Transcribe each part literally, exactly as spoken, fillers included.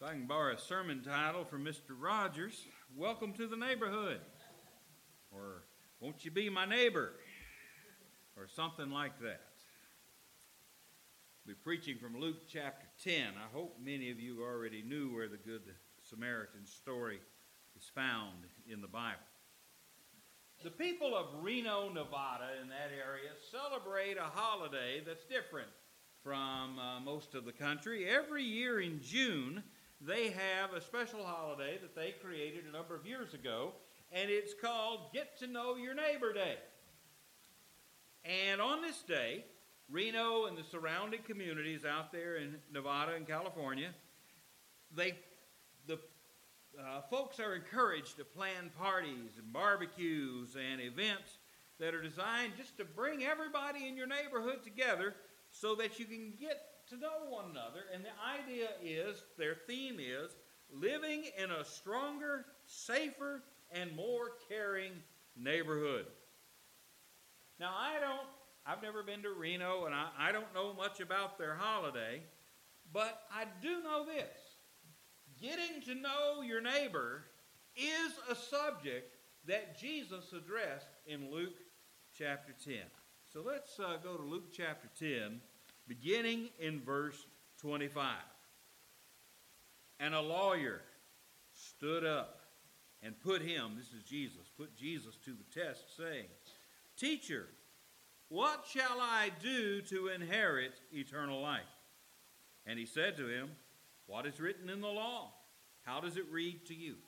If I can borrow a sermon title from Mister Rogers, Welcome to the Neighborhood, or Won't You Be My Neighbor, or something like that. I'll be preaching from Luke chapter ten. I hope many of you already knew where the Good Samaritan story is found in the Bible. The people of Reno, Nevada, in that area, celebrate a holiday that's different from uh, most of the country. Every year in June, they have a special holiday that they created a number of years ago, and it's called Get to Know Your Neighbor Day. And on this day, Reno and the surrounding communities out there in Nevada and California, they the uh, folks are encouraged to plan parties and barbecues and events that are designed just to bring everybody in your neighborhood together so that you can get to know one another. And the idea is, their theme is, living in a stronger, safer, and more caring neighborhood. Now, I don't, I've never been to Reno, and I, I don't know much about their holiday, but I do know this. Getting to know your neighbor is a subject that Jesus addressed in Luke chapter ten. So let's uh, go to Luke chapter ten, beginning in verse twenty-five. And a lawyer stood up and put him, this is Jesus, put Jesus to the test, saying, Teacher, what shall I do to inherit eternal life? And he said to him, What is written in the law? How does it read to you?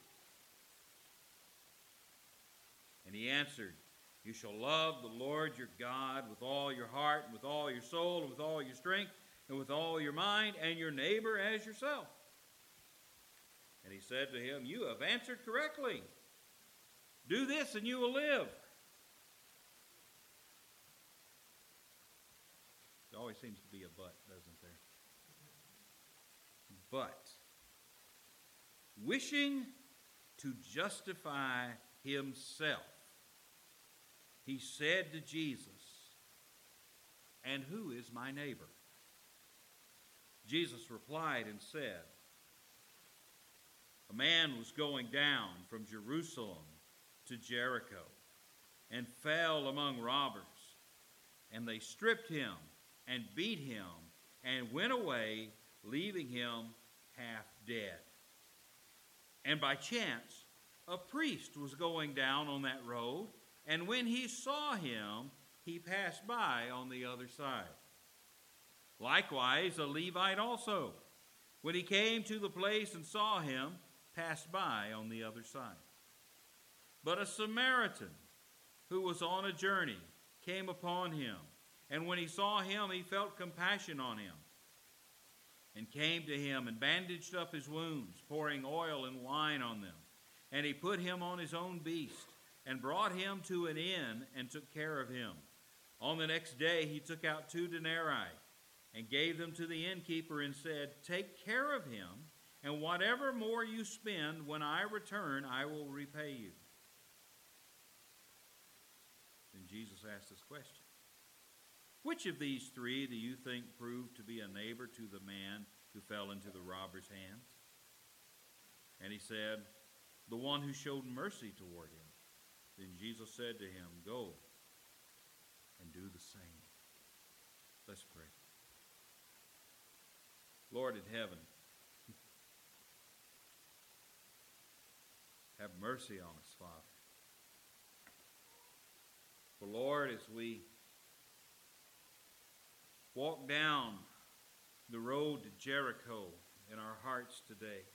And he answered, You shall love the Lord your God with all your heart, and with all your soul, and with all your strength, and with all your mind, and your neighbor as yourself. And he said to him, You have answered correctly. Do this, and you will live. There always seems to be a but, doesn't there? But, wishing to justify himself, he said to Jesus, And who is my neighbor? Jesus replied and said, A man was going down from Jerusalem to Jericho and fell among robbers, and they stripped him and beat him and went away, leaving him half dead. And by chance, a priest was going down on that road, and when he saw him, he passed by on the other side. Likewise, a Levite also, when he came to the place and saw him, passed by on the other side. But a Samaritan, who was on a journey, came upon him, and when he saw him, he felt compassion on him, and came to him and bandaged up his wounds, pouring oil and wine on them. And he put him on his own beast, and brought him to an inn, and took care of him. On the next day he took out two denarii, and gave them to the innkeeper, and said, Take care of him, and whatever more you spend, when I return, I will repay you. Then Jesus asked this question. Which of these three do you think proved to be a neighbor to the man who fell into the robber's hands? And he said, The one who showed mercy toward him. Then Jesus said to him, Go and do the same. Let's pray. Lord in heaven, have mercy on us, Father. For Lord, as we walk down the road to Jericho in our hearts today,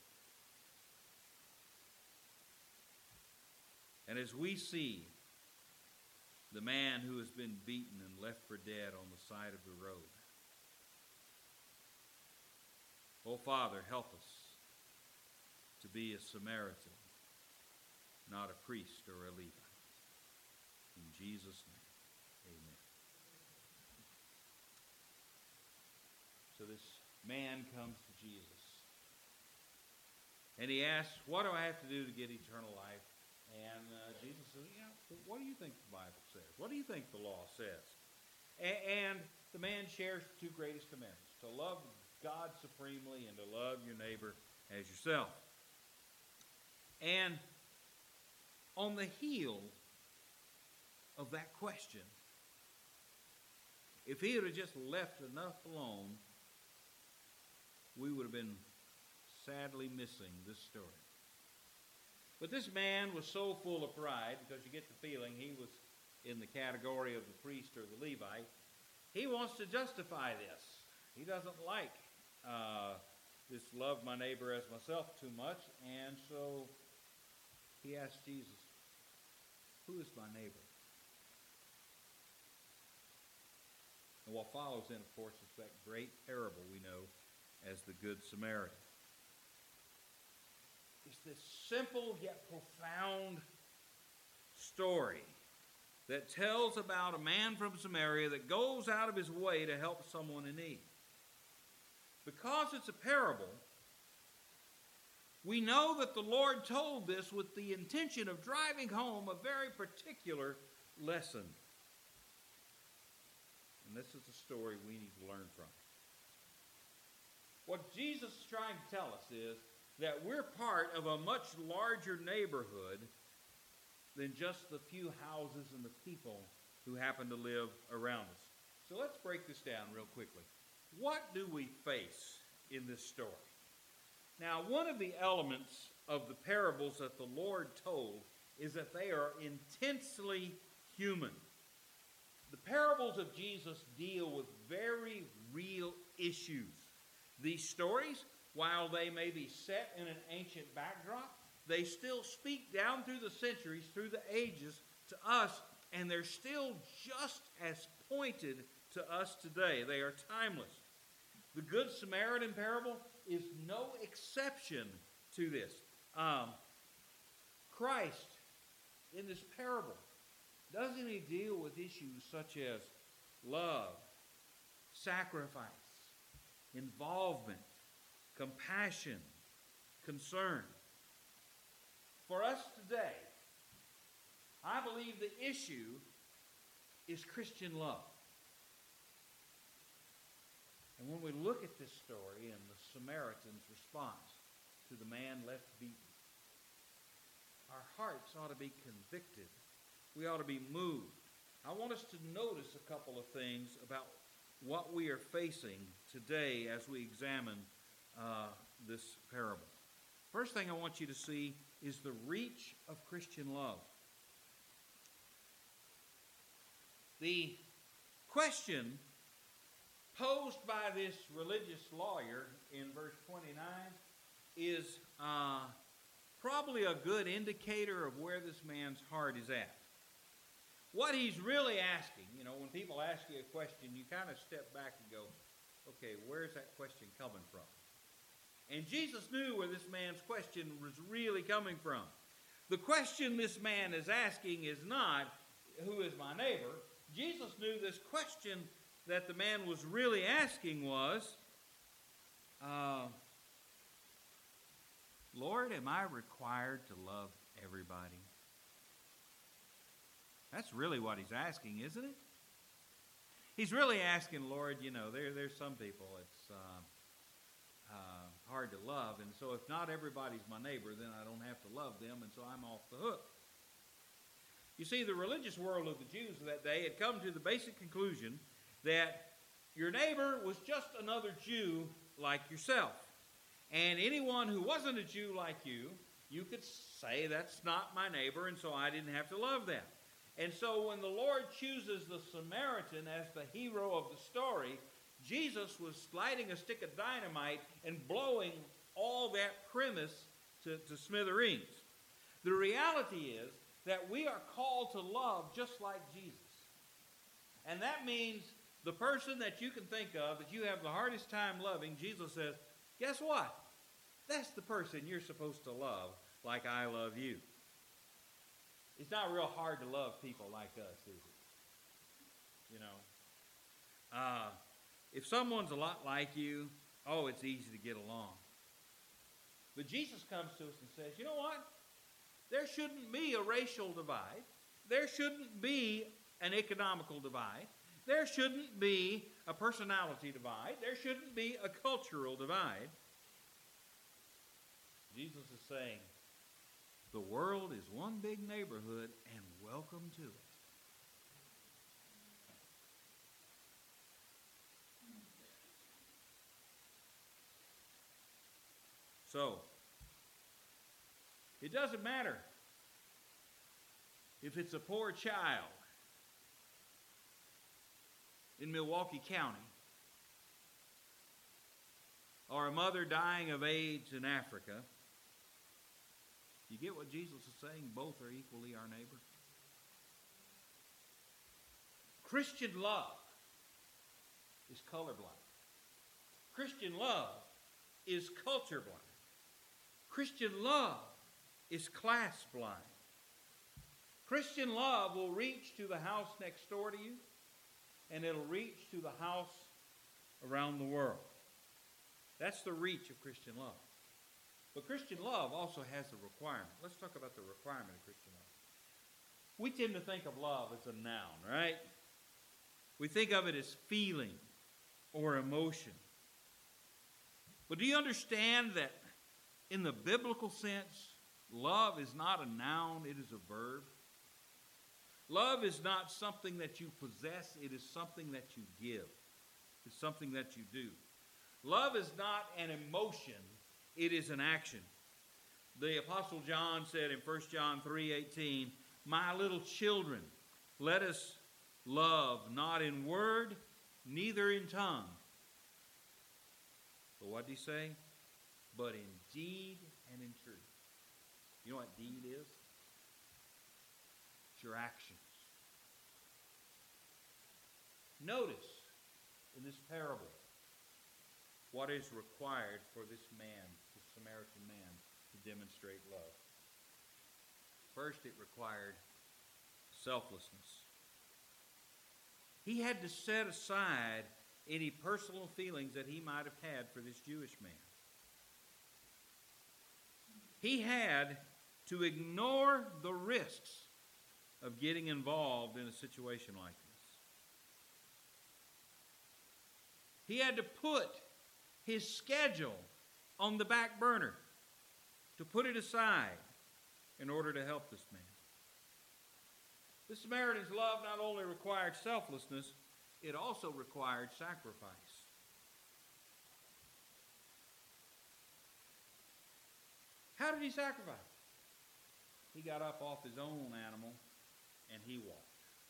and as we see the man who has been beaten and left for dead on the side of the road, oh, Father, help us to be a Samaritan, not a priest or a Levite. In Jesus' name, amen. So this man comes to Jesus, and he asks, What do I have to do to get eternal life? And uh, Jesus says, you know, what do you think the Bible says? What do you think the law says? A- and the man shares the two greatest commandments, to love God supremely and to love your neighbor as yourself. And on the heel of that question, if he had just left enough alone, we would have been sadly missing this story. But this man was so full of pride, because you get the feeling he was in the category of the priest or the Levite, he wants to justify this. He doesn't like uh, this love my neighbor as myself too much, and so he asked Jesus, who is my neighbor? And what follows then, of course, is that great parable we know as the Good Samaritan. It's this simple yet profound story that tells about a man from Samaria that goes out of his way to help someone in need. Because it's a parable, we know that the Lord told this with the intention of driving home a very particular lesson. And this is a story we need to learn from. What Jesus is trying to tell us is that we're part of a much larger neighborhood than just the few houses and the people who happen to live around us. So let's break this down real quickly. What do we face in this story? Now, one of the elements of the parables that the Lord told is that they are intensely human. The parables of Jesus deal with very real issues. These stories, while they may be set in an ancient backdrop, they still speak down through the centuries, through the ages, to us, and they're still just as pointed to us today. They are timeless. The Good Samaritan parable is no exception to this. Um, Christ, in this parable, doesn't he deal with issues such as love, sacrifice, involvement, compassion, concern? For us today, I believe the issue is Christian love. And when we look at this story and the Samaritan's response to the man left beaten, our hearts ought to be convicted. We ought to be moved. I want us to notice a couple of things about what we are facing today as we examine uh, this parable. First thing I want you to see is the reach of Christian love. The question posed by this religious lawyer in verse twenty-nine is uh, probably a good indicator of where this man's heart is at. What he's really asking, you know, when people ask you a question, you kind of step back and go, okay, where's that question coming from? And Jesus knew where this man's question was really coming from. The question this man is asking is not, who is my neighbor? Jesus knew this question that the man was really asking was, uh, Lord, am I required to love everybody? That's really what he's asking, isn't it? He's really asking, Lord, you know, there, there's some people it's uh, uh, hard to love, and so if not everybody's my neighbor, then I don't have to love them, and so I'm off the hook. You see, the religious world of the Jews of that day had come to the basic conclusion that your neighbor was just another Jew like yourself. And anyone who wasn't a Jew like you, you could say, that's not my neighbor, and so I didn't have to love them. And so when the Lord chooses the Samaritan as the hero of the story, Jesus was lighting a stick of dynamite and blowing all that premise to, to smithereens. The reality is that we are called to love just like Jesus. And that means the person that you can think of that you have the hardest time loving, Jesus says, guess what? That's the person you're supposed to love like I love you. It's not real hard to love people like us, is it? You know. Uh, if someone's a lot like you, oh, it's easy to get along. But Jesus comes to us and says, you know what? There shouldn't be a racial divide. There shouldn't be an economical divide. There shouldn't be a personality divide. There shouldn't be a cultural divide. Jesus is saying, the world is one big neighborhood, and welcome to it. So, it doesn't matter if it's a poor child in Milwaukee County or a mother dying of AIDS in Africa. You get what Jesus is saying? Both are equally our neighbor. Christian love is colorblind. Christian love is culture blind. Christian love is class blind. Christian love will reach to the house next door to you, and it'll reach to the house around the world. That's the reach of Christian love. But Christian love also has a requirement. Let's talk about the requirement of Christian love. We tend to think of love as a noun, right? We think of it as feeling or emotion. But do you understand that in the biblical sense, love is not a noun, it is a verb? Love is not something that you possess, it is something that you give. It's something that you do. Love is not an emotion, it is an action. The Apostle John said in First John three eighteen, "My little children, let us love not in word, neither in tongue." But what did he say? But in deed and in truth. You know what deed is? It's your actions. Notice in this parable what is required for this man, this Samaritan man, to demonstrate love. First, it required selflessness. He had to set aside any personal feelings that he might have had for this Jewish man. He had to ignore the risks of getting involved in a situation like this. He had to put his schedule on the back burner, to put it aside in order to help this man. The Samaritan's love not only required selflessness, it also required sacrifice. How did he sacrifice? He got up off his own animal and he walked.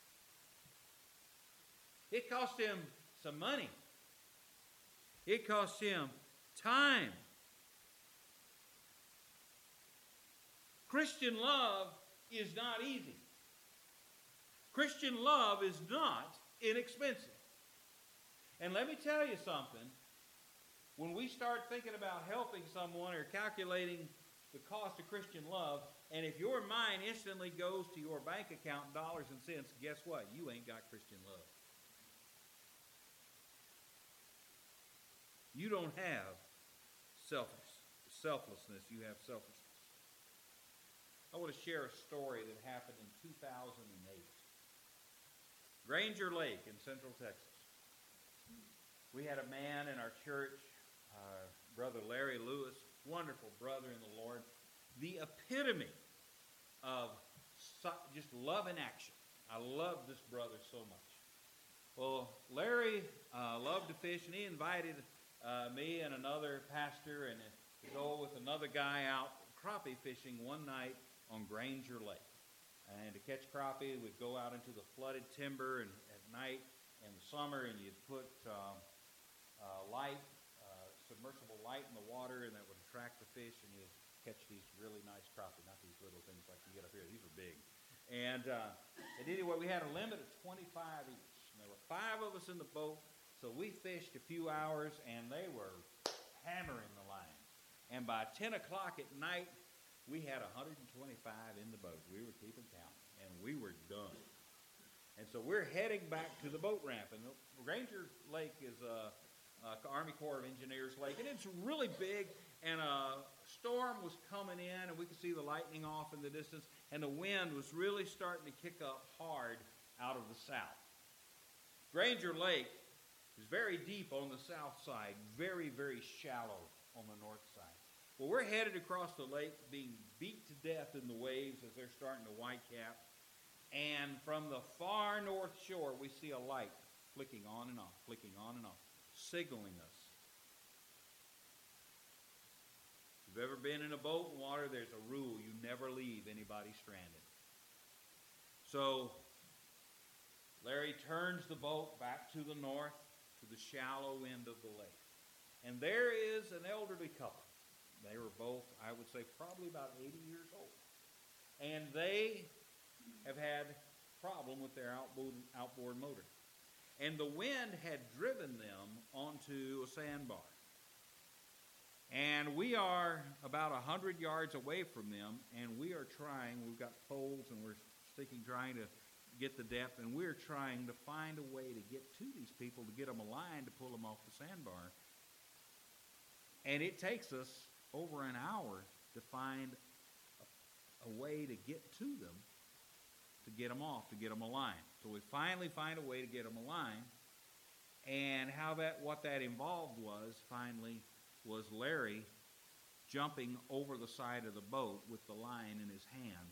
It cost him some money. It cost him time. Christian love is not easy. Christian love is not inexpensive. And let me tell you something. When we start thinking about helping someone or calculating the cost of Christian love, and if your mind instantly goes to your bank account, dollars and cents, guess what? You ain't got Christian love. You don't have selfish, selflessness. You have selfishness. I want to share a story that happened in two thousand eight. Granger Lake in Central Texas. We had a man in our church, uh, Brother Larry Lewis, wonderful brother in the Lord, the epitome of just love in action. I love this brother so much. Well, Larry uh, loved to fish, and he invited uh, me and another pastor and to go with another guy out crappie fishing one night on Granger Lake. And to catch crappie, we'd go out into the flooded timber and at night in the summer, and you'd put um, uh, light, uh, submersible light in the water, and that would attract the fish, and you'd catch these really nice crappie, not these little things like you get up here. These are big. And, uh, and anyway, we had a limit of twenty-five each. And there were five of us in the boat, so we fished a few hours, and they were hammering the line. And by ten o'clock at night, we had one hundred twenty-five in the boat. We were keeping count, and we were done. And so we're heading back to the boat ramp. And Granger Lake is a, a Army Corps of Engineers lake, and it's really big. And a storm was coming in, and we could see the lightning off in the distance, and the wind was really starting to kick up hard out of the south. Granger Lake is very deep on the south side, very, very shallow on the north side. Well, we're headed across the lake, being beat to death in the waves as they're starting to whitecap. And from the far north shore, we see a light flicking on and off, flicking on and off, signaling us. If you've ever been in a boat in water, there's a rule: you never leave anybody stranded. So Larry turns the boat back to the north, to the shallow end of the lake. And there is an elderly couple. They were both, I would say, probably about eighty years old. And they have had a problem with their outboard, outboard motor. And the wind had driven them onto a sandbar. And we are about one hundred yards away from them, and we are trying, we've got poles, and we're sticking, trying to get the depth, and we're trying to find a way to get to these people, to get them aligned, to pull them off the sandbar. And it takes us over an hour to find a, a way to get to them, to get them off, to get them aligned. So we finally find a way to get them aligned. And how that, what that involved was, finally, was Larry jumping over the side of the boat with the line in his hand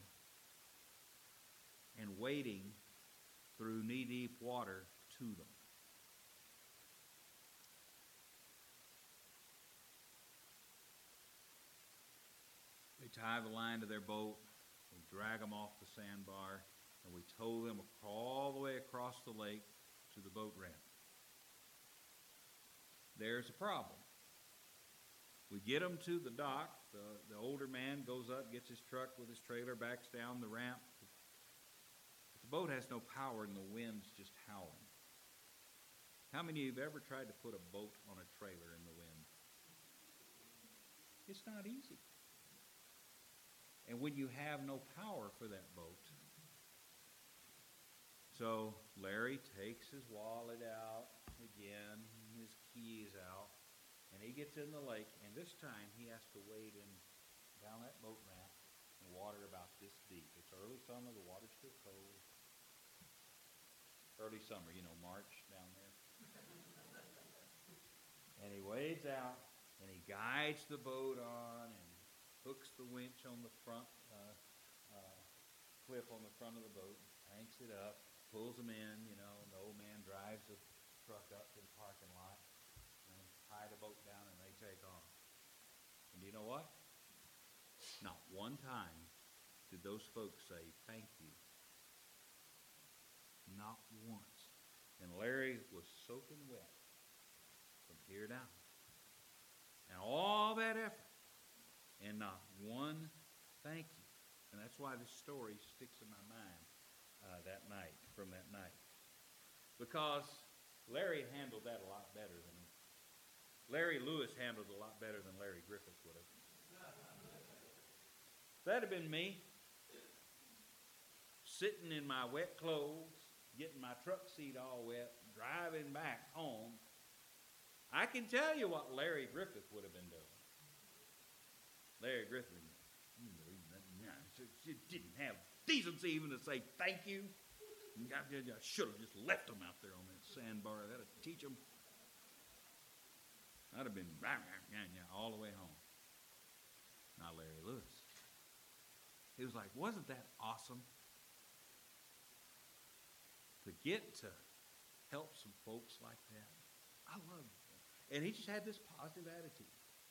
and wading through knee-deep water to them. They tie the line to their boat, we drag them off the sandbar, and we tow them all the way across the lake to the boat ramp. There's a problem. We get them to the dock. The, the older man goes up, gets his truck with his trailer, backs down the ramp. But the boat has no power and the wind's just howling. How many of you have ever tried to put a boat on a trailer in the wind? It's not easy. And when you have no power for that boat. So Larry takes his wallet out again, his keys out, and he gets in the lake, and this time he has to wade in down that boat ramp in water about this deep. It's early summer, the water's still cold. Early summer, you know, March down there. And he wades out, and he guides the boat on, and hooks the winch on the front uh, uh, clip on the front of the boat, cranks it up, pulls them in, you know, and the old man drives the truck up to the parking lot, and tie the boat down, and they take off. And you know what? Not one time did those folks say thank you. Not once. And Larry was soaking wet from here down. And all that effort, and not one thank you. And that's why this story sticks in my mind uh, that night, from that night. Because Larry handled that a lot better than me. Larry Lewis handled it a lot better than Larry Griffith would have. That'd have been me, sitting in my wet clothes, getting my truck seat all wet, driving back home. I can tell you what Larry Griffith would have been doing. Larry Griffith, you know, he didn't have decency even to say thank you. I should have just left him out there on that sandbar. That'd teach him. I'd have been all the way home. Not Larry Lewis. He was like, wasn't that awesome? To get to help some folks like that. I love it. And he just had this positive attitude.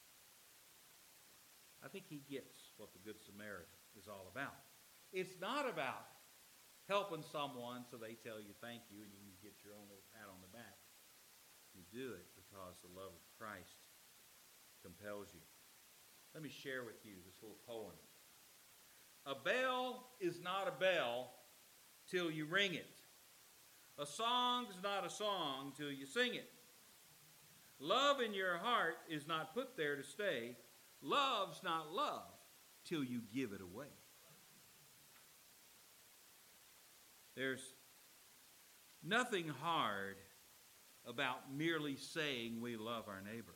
I think he gets what the Good Samaritan is all about. It's not about helping someone so they tell you thank you and you can get your own little pat on the back. You do it because the love of Christ compels you. Let me share with you this little poem. A bell is not a bell till you ring it. A song's not a song till you sing it. Love in your heart is not put there to stay. Love's not love till you give it away. There's nothing hard about merely saying we love our neighbor.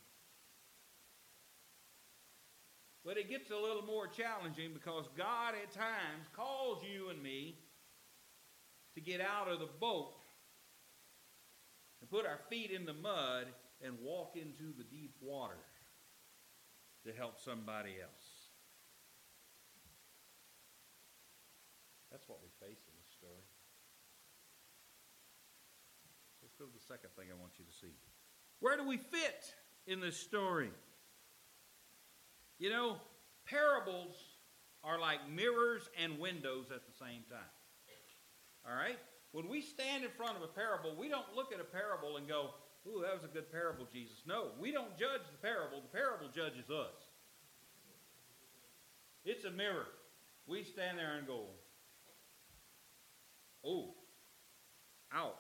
But it gets a little more challenging because God at times calls you and me to get out of the boat and put our feet in the mud and walk into the deep water. to help somebody else. That's what we face in this story. Let's go to the second thing I want you to see. Where do we fit in this story? You know, parables are like mirrors and windows at the same time. All right? When we stand in front of a parable, we don't look at a parable and go, ooh, that was a good parable, Jesus. No, we don't judge the parable. The parable judges us. It's a mirror. We stand there and go, oh, ouch.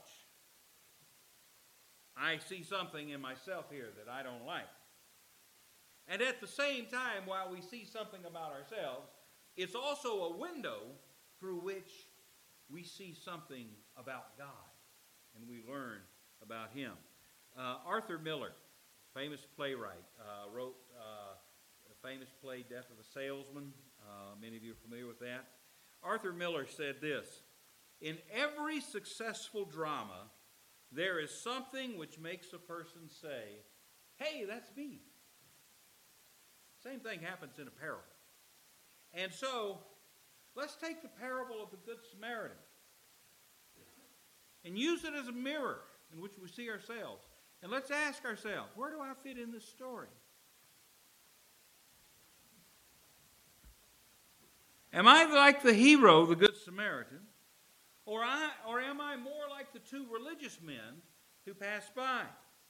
I see something in myself here that I don't like. And at the same time, while we see something about ourselves, it's also a window through which we see something about God, and we learn about Him. Uh, Arthur Miller, famous playwright, uh, wrote uh, a famous play, Death of a Salesman. Uh, many of you are familiar with that. Arthur Miller said this, "In every successful drama, there is something which makes a person say, 'Hey, that's me.' Same thing happens in a parable. And so, let's take the parable of the Good Samaritan and use it as a mirror in which we see ourselves. And let's ask ourselves, where do I fit in this story? Am I like the hero, the Good Samaritan, or, I, or am I more like the two religious men who passed by?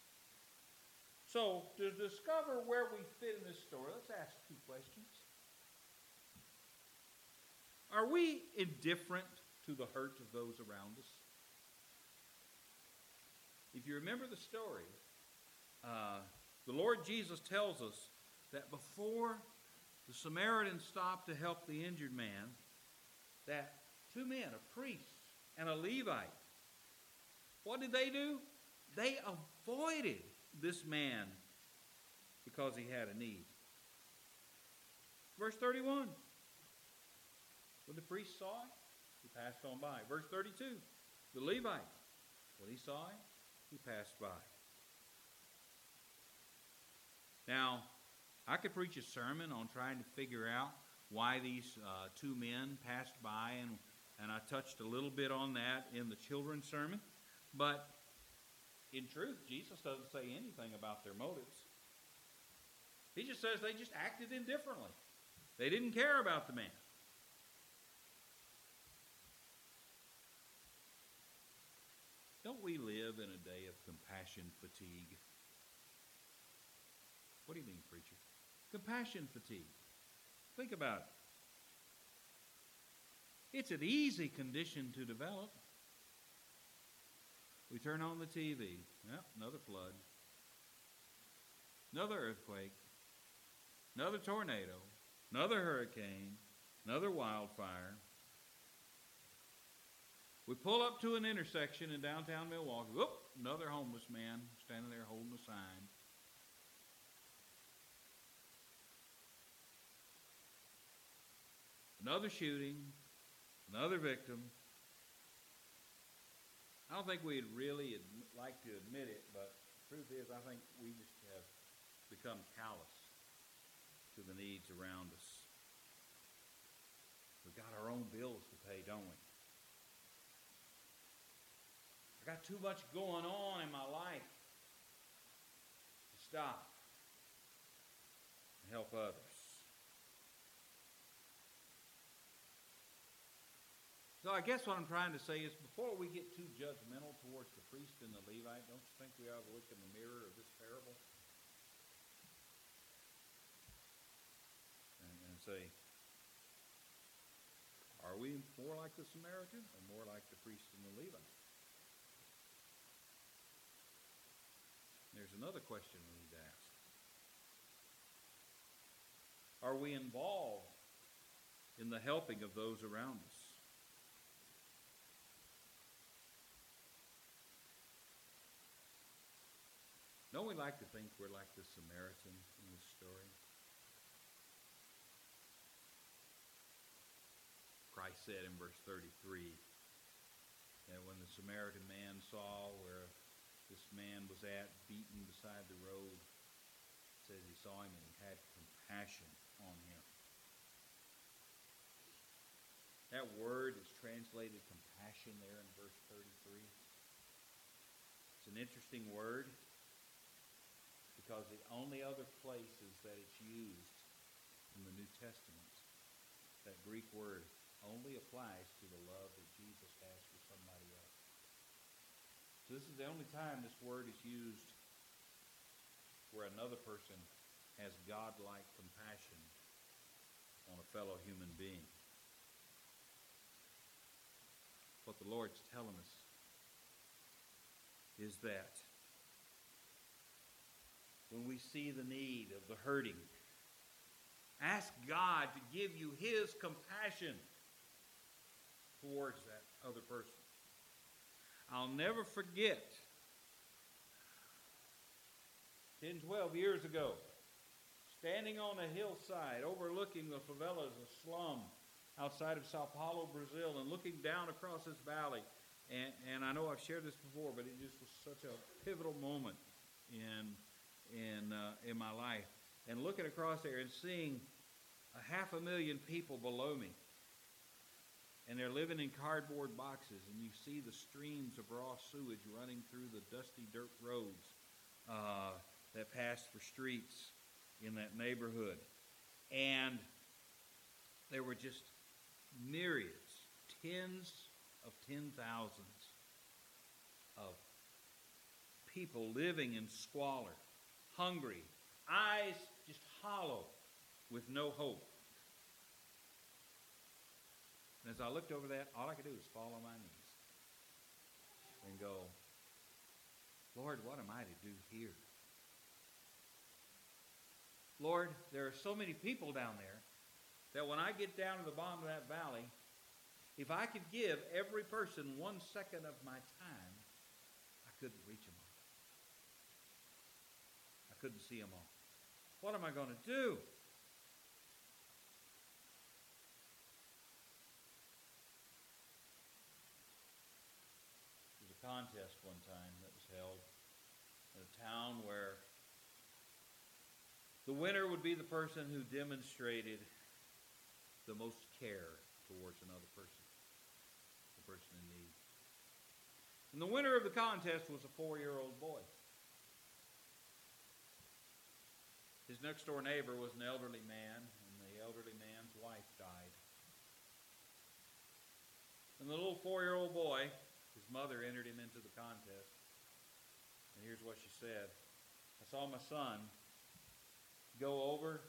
So, to discover where we fit in this story, let's ask two questions. Are we indifferent to the hurt of those around us? If you remember the story, uh, the Lord Jesus tells us that before the Samaritan stopped to help the injured man, that two men, a priest and a Levite, what did they do? They avoided this man because he had a need. Verse thirty-one. When the priest saw it, he passed on by. Verse thirty-two. The Levite, when he saw it, he passed by. Now, I could preach a sermon on trying to figure out why these uh, two men passed by, and, and I touched a little bit on that in the children's sermon. But in truth, Jesus doesn't say anything about their motives. He just says they just acted indifferently. They didn't care about the man. Don't we live in a day of compassion fatigue? What do you mean, preacher? Compassion fatigue. Think about it. It's an easy condition to develop. We turn on the T V. Yep, another flood. Another earthquake. Another tornado. Another hurricane. Another wildfire. We pull up to an intersection in downtown Milwaukee. Whoop, another homeless man standing there holding a sign. Another shooting. Another victim. I don't think we'd really admit, like to admit it, but the truth is I think we just have become callous to the needs around us. We've got our own bills to pay, don't we? I got too much going on in my life to stop and help others. So I guess what I'm trying to say is before we get too judgmental towards the priest and the Levite, don't you think we ought to look in the mirror of this parable and, and say, are we more like the Samaritan or more like the priest and the Levite? There's another question we need to ask. Are we involved in the helping of those around us? Don't we like to think we're like the Samaritan in this story? Christ said in verse thirty-three that when the Samaritan man saw where this man was at, beaten beside the road, it says he saw him and he had compassion compassion on him. That word is translated compassion there in verse thirty-three. It's an interesting word because the only other places that it's used in the New Testament, that Greek word only applies to the love that Jesus has for somebody else. So this is the only time this word is used where another person has God-like compassion on a fellow human being. What the Lord's telling us is that when we see the need of the hurting, ask God to give you His compassion towards that other person. I'll never forget ten, twelve years ago, standing on a hillside overlooking the favelas, a slum outside of Sao Paulo, Brazil, and looking down across this valley. And, and I know I've shared this before, but it just was such a pivotal moment in, in, uh, in my life. And looking across there and seeing a half a million people below me. And they're living in cardboard boxes, and you see the streams of raw sewage running through the dusty dirt roads uh, that pass for streets in that neighborhood. And there were just myriads, tens of ten thousands of people living in squalor, hungry, eyes just hollow with no hope. And as I looked over that, all I could do was fall on my knees and go, Lord, what am I to do here? Lord, there are so many people down there that when I get down to the bottom of that valley, if I could give every person one second of my time, I couldn't reach them all. I couldn't see them all. What am I going to do? There was a contest one time that was held in a town where the winner would be the person who demonstrated the most care towards another person, the person in need. And the winner of the contest was a four-year-old boy. His next-door neighbor was an elderly man, and the elderly man's wife died. And the little four-year-old boy, his mother entered him into the contest. And here's what she said. I saw my son go over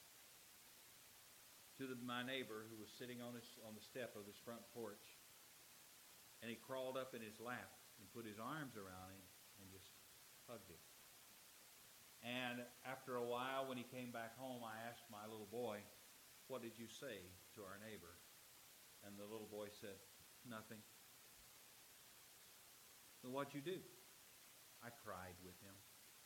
to the, my neighbor who was sitting on, his, on the step of his front porch. And he crawled up in his lap and put his arms around him and just hugged him. And after a while, when he came back home, I asked my little boy, what did you say to our neighbor? And the little boy said, nothing. So what'd you do? I cried with him.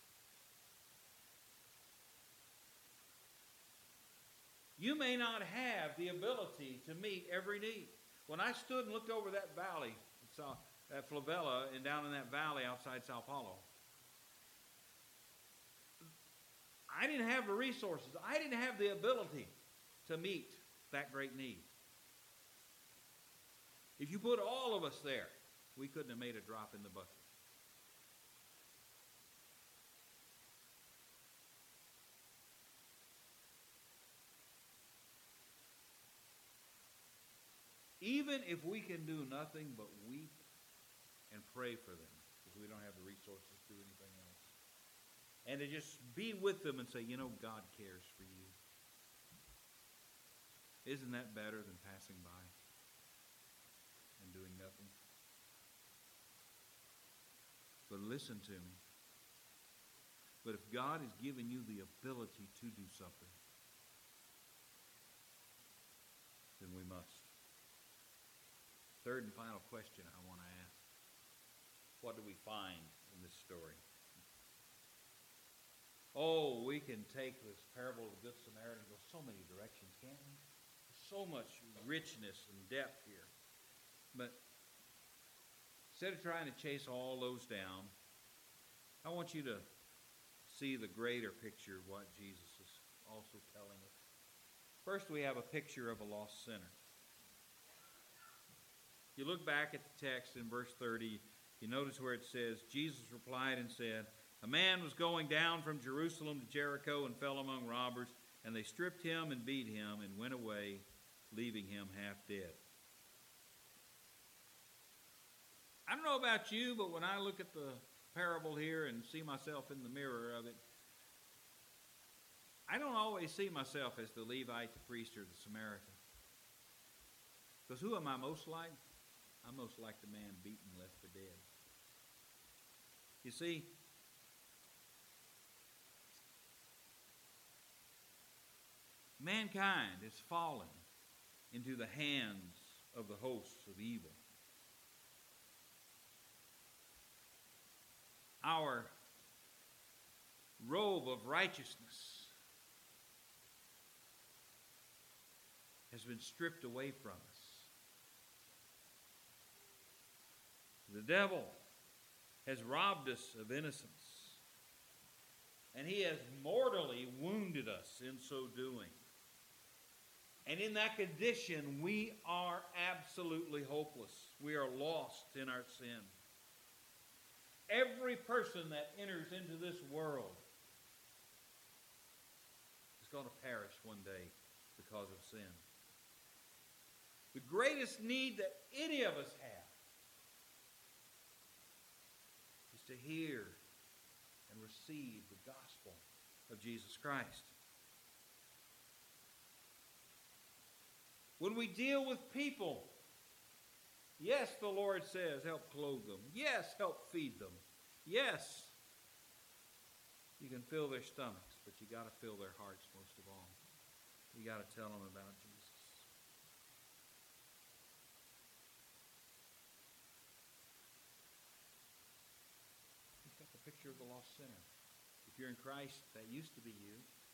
You may not have the ability to meet every need. When I stood and looked over that valley, saw that favela, and down in that valley outside Sao Paulo, I didn't have the resources. I didn't have the ability to meet that great need. If you put all of us there, we couldn't have made a drop in the bucket. Even if we can do nothing but weep and pray for them, because we don't have the resources to do anything else. And to just be with them and say, you know, God cares for you. Isn't that better than passing by and doing nothing? But listen to me. But if God has given you the ability to do something, then we must. Third and final question I want to ask. What do we find in this story? Oh, we can take this parable of the Good Samaritan and go so many directions, can't we? There's so much richness and depth here. But instead of trying to chase all those down, I want you to see the greater picture of what Jesus is also telling us. First, we have a picture of a lost sinner. You look back at the text in verse thirty, you notice where it says, Jesus replied and said, a man was going down from Jerusalem to Jericho and fell among robbers, and they stripped him and beat him and went away, leaving him half dead. I don't know about you, but when I look at the parable here and see myself in the mirror of it, I don't always see myself as the Levite, the priest, or the Samaritan. Because who am I most like? I'm most like the man beaten, left for dead. You see, mankind has fallen into the hands of the hosts of evil. Our robe of righteousness has been stripped away from us. The devil has robbed us of innocence, and he has mortally wounded us in so doing. And in that condition, we are absolutely hopeless. We are lost in our sin. Every person that enters into this world is going to perish one day because of sin. The greatest need that any of us have is to hear and receive the gospel of Jesus Christ. When we deal with people, yes, the Lord says, help clothe them. Yes, help feed them. Yes, you can fill their stomachs, but you got to fill their hearts most of all. You got to tell them about Jesus. He's got the picture of the lost sinner. If you're in Christ, that used to be you.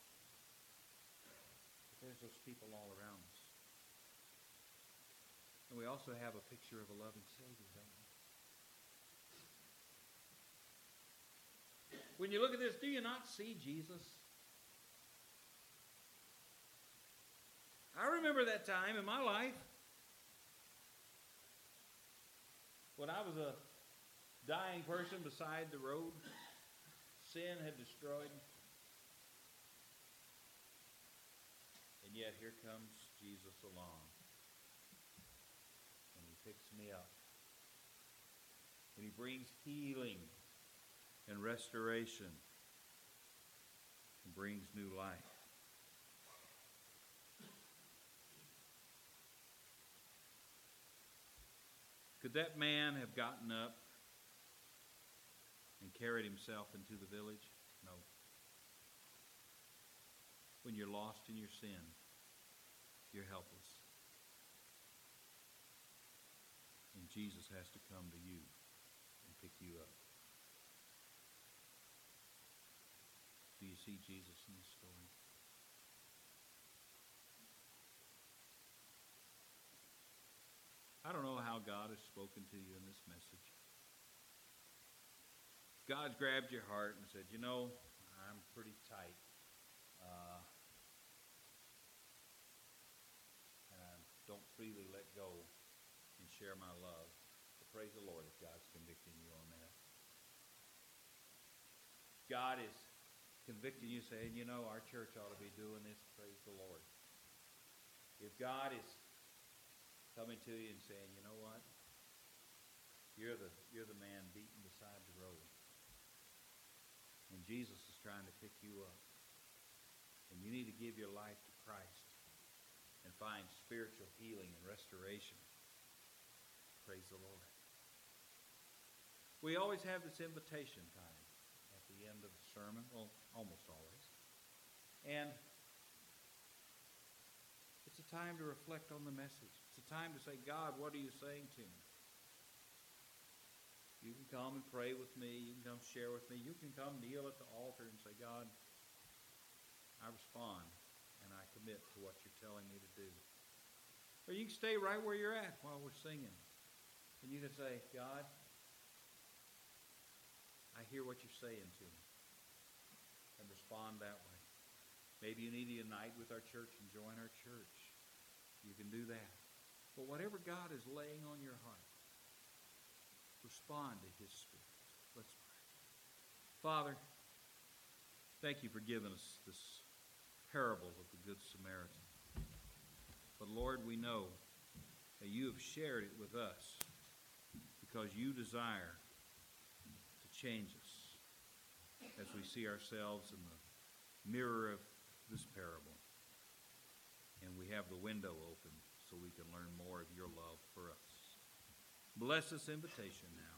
But there's those people all around us. And we also have a picture of a loving Savior, don't we? When you look at this, do you not see Jesus? I remember that time in my life when I was a dying person beside the road. Sin had destroyed me. And yet here comes Jesus along. And he picks me up. And he brings healing and restoration. And brings new life. Could that man have gotten up and carried himself into the village? No. When you're lost in your sin, you're helpless. And Jesus has to come to you and pick you up. Do you see Jesus in this story? I don't know how God has spoken to you in this message. God's grabbed your heart and said, you know, I'm pretty tight. Uh, and I don't freely let go and share my love. But praise the Lord if God's convicting you on that. God is convicting you saying, you know, our church ought to be doing this. Praise the Lord. If God is coming to you and saying, you know what? You're the, you're the man beaten beside the road. And Jesus is trying to pick you up. And you need to give your life to Christ and find spiritual healing and restoration. Praise the Lord. We always have this invitation time at the end of the sermon. Well, almost always. And it's a time to reflect on the message. It's a time to say, God, what are you saying to me? You can come and pray with me. You can come share with me. You can come kneel at the altar and say, God, I respond and I commit to what you're telling me to do. Or you can stay right where you're at while we're singing. And you can say, God, I hear what you're saying to me. And respond that way. Maybe Maybe you need to unite with our church and join our church. You can do that. But whatever God is laying on your heart, respond to His Spirit. Let's pray. Father, thank you for giving us this parable of the Good Samaritan. But Lord, we know that you have shared it with us because you desire to change us as we see ourselves in the mirror of this parable. And we have the window open so we can learn more of your love for us. Bless this invitation now.